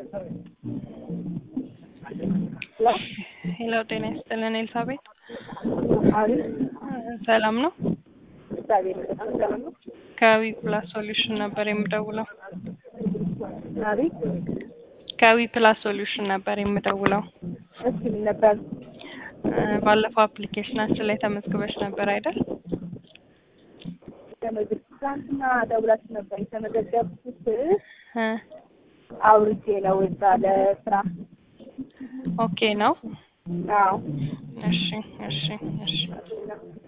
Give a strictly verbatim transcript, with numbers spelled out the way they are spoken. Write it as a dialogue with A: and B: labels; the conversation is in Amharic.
A: ሄሎ ጤና ይስጥልን ኤልሳቤጥ
B: አሪፍ
A: ሰላም ነው
B: እግዚአብሔር ይመስገን ሰላም ነው
A: ከዊ ፕላስ ሶሉሽን ነበር የምደውለው
B: አሪፍ
A: ከዊ ፕላስ ሶሉሽን ነበር የምደውለው
B: እሺ ነበር
A: ባለፈው አፕሊኬሽናችን ላይ ተመዝግበሽ ነበር አይደል
B: ተመዝግባችሁና ደውላችሁ ነበር የተመዘገብኩት
A: እ
B: አውርጄ ነው እዛ ለስራ
A: ኦኬ ነው
B: አዎ
A: እሺ እሺ እሺ